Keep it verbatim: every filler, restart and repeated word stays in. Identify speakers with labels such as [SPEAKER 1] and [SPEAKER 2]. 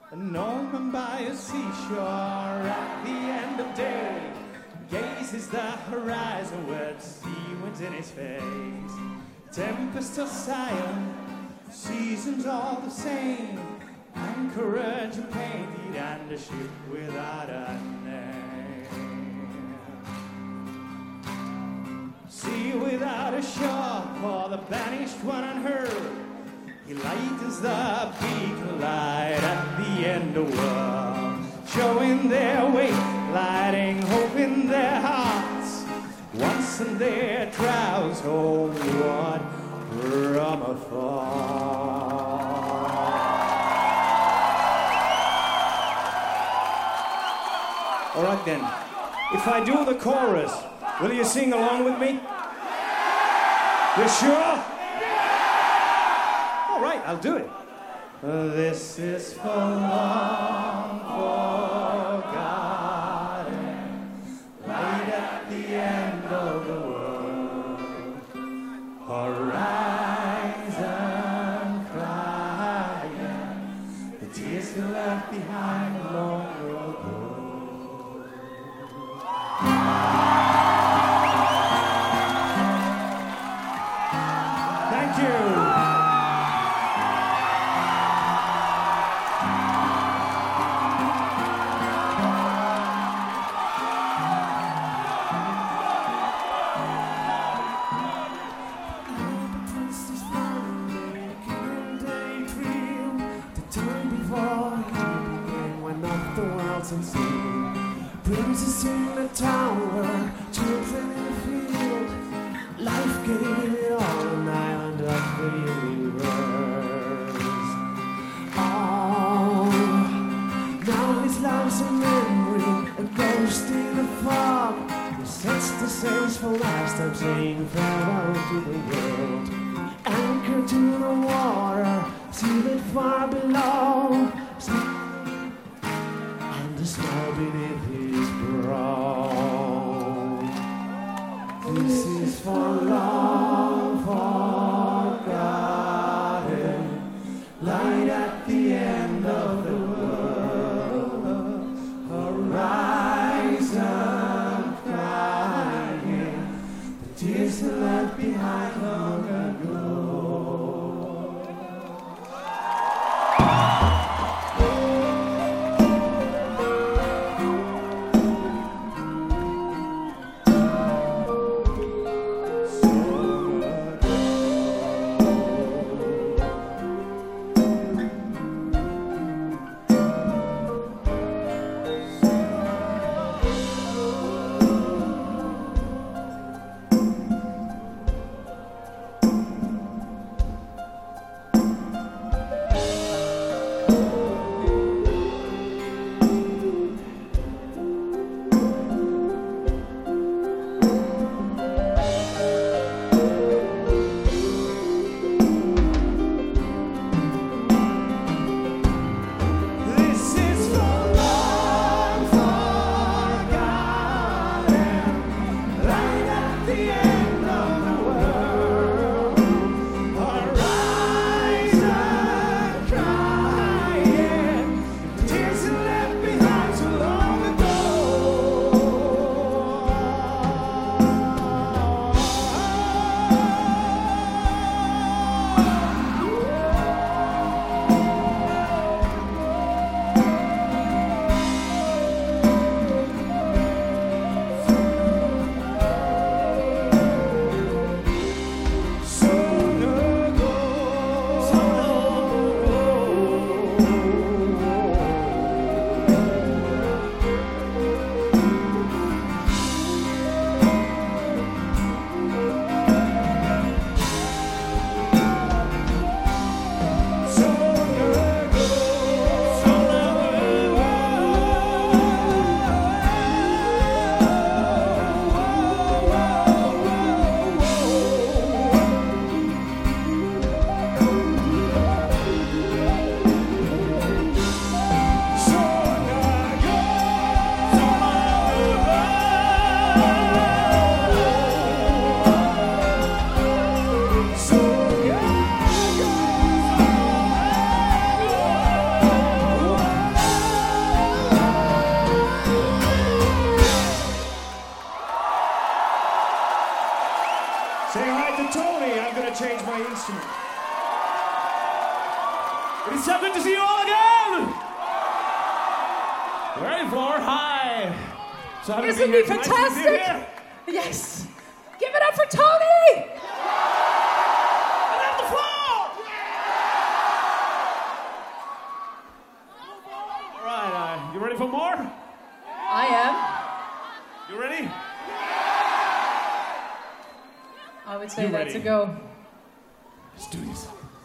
[SPEAKER 1] A Norman by a seashore at the end of day gazes the horizon with sea winds in his face. Tempest or silent, seasons all the same, anchorage painted and a ship without a name. Sea without a shore for the banished one unheard. He lightens the beacon light at the end of the world, showing their way, lighting hope in their hearts. Once in their trials, homeward from afar. All right then, if I do the chorus, will you sing along with me? You sure? All right, I'll do it. This is for long forgotten, light at the end of the world, horizon crying, the tears you left behind long ago. Thank you.
[SPEAKER 2] Princess in the tower, children in the field. Life gave it all, an island of the universe. Oh, now his life's a memory, a ghost in the fog. He sets the sails for last time, saying farewell to the world. Anchor to the water, see it far below. And the snow beneath his brow. This is for long forgotten, light at the end of the world, horizon crying, the tears are left behind.
[SPEAKER 1] Testament. It is so good to see you all again. Ready for hi. So happy
[SPEAKER 3] Isn't
[SPEAKER 1] to be
[SPEAKER 3] he
[SPEAKER 1] here tonight. Good to see you
[SPEAKER 3] fantastic?
[SPEAKER 1] here.
[SPEAKER 3] Yes. Give it up for Tony!
[SPEAKER 1] And on the floor. All right, uh, you ready for more?
[SPEAKER 3] I am.
[SPEAKER 1] You ready?
[SPEAKER 3] I would say
[SPEAKER 1] You
[SPEAKER 3] that's
[SPEAKER 1] ready?
[SPEAKER 3] a go.
[SPEAKER 1] Let's do this.